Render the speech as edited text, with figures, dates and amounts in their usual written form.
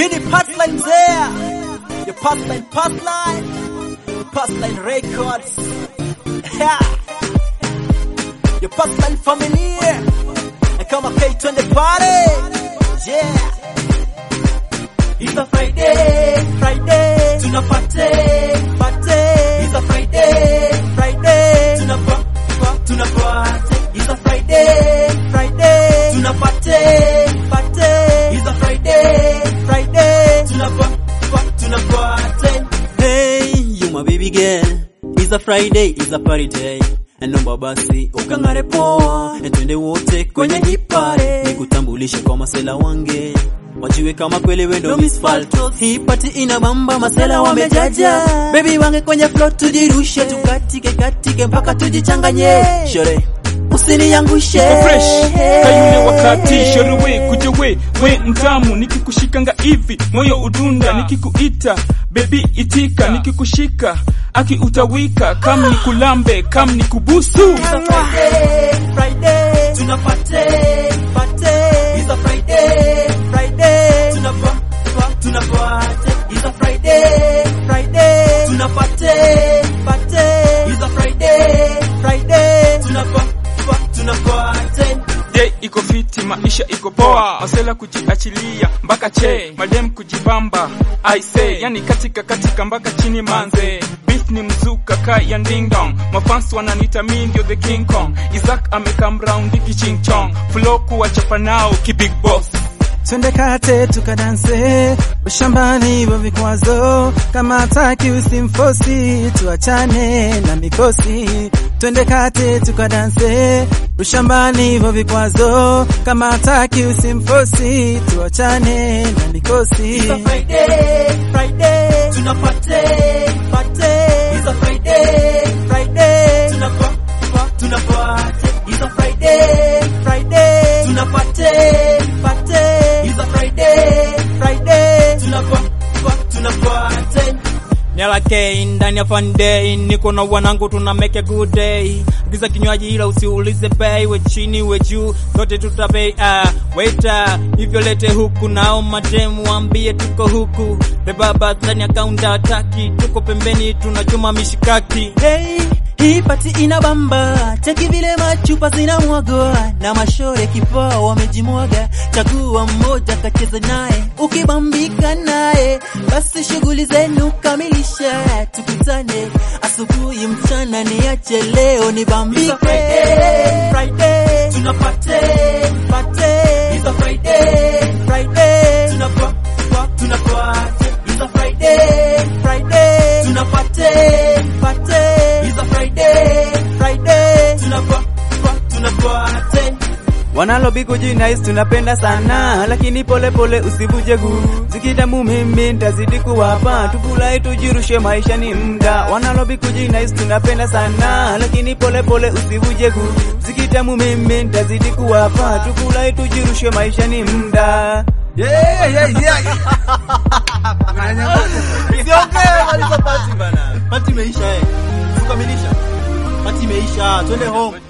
Ini Passline there. Your Passline. Passline Records. Your Passline family. And come and pay to the party. Yeah. It's a Friday. Tuna party. It's a Friday. Tuna party. It's a Friday. Tuna party. It's a Friday. Tuna party. Hey, you my baby girl. It's a Friday, it's a party day. And no basi ukangare poa. Twende wote kwenye hii party. Nikutambulishe kwa masela wange. Wajue kama kweli wewe ndo Miss Falto. Hii party inabamba, masela wamejaja. Baby wange kwenye floor tujirushe, tukatike mpaka tujichanganye. Shore usiniangushe fresh kayule wakati shore kujewe we mtamu nikikushikanga hivi moyo udunda nikikuita baby itika nikikushika aki utawika kam nikulambe kam nikubusu. It's a Friday tuna party It's a Friday tuna party It's a Friday tuna party It's a Friday tuna party. Day iko fiti, maisha iko poa, masela kujiachilia mpaka che, madem kujibamba I say, yani katika mpaka chini manze. Beef ni mzuka kaya ding dong, mafans wananita mimi ndio the King Kong. Isaac amekam round iki ching chong, flow kuwachapa nao ki big boss. Twende kate tukadanse, ushambani vikwazo, kama hataki usimfosi, tuachane na mikosi. Twende kate tukadanse, ushambani vikwazo, kama hataki usimfosi, tuachane na mikosi. It's a Friday, tuna party. It's a Friday, tuna party. It's a Friday, tuna party. It's a Friday, tuna party. Nyala K ndani ya fun day, niko na wanangu tuna make a good day. Giza kinywaji ila usiulize bei, we chini we juu sote tutapay. Waiter hivyo lete huku nao madem waambie tuko huku. The baba ndani ya counter ataki, tuko pembeni tunachoma mishikaki. Hey, hii party inabamba, cheki vile machupa zinamwaga na mashore kipao wamejimwaga. Chagua mmoja kacheze naye, ukibambika naye basi shughuli zenu kamilisha. Tukutane asubuhi mchana, niache leo nibambike. It's a Friday, tuna party. It's a Friday, tuna party. It's a Friday, tuna party. It's a Friday, tuna party. Wanalobi kujinais tunapenda sana, lakini pole usivuje guu. Zikitamu mimi nitazidi kuwapa, tufurahi tujirushe, maisha ni muda. Wanalobi kujinais tunapenda sana, lakini pole usivuje guu. Zikitamu mimi nitazidi kuwapa, tufurahi tujirushe, maisha ni muda. Yeah. Siongee maliza party bana. Party imeisha Tukamilisha. Party imeisha. Twende home.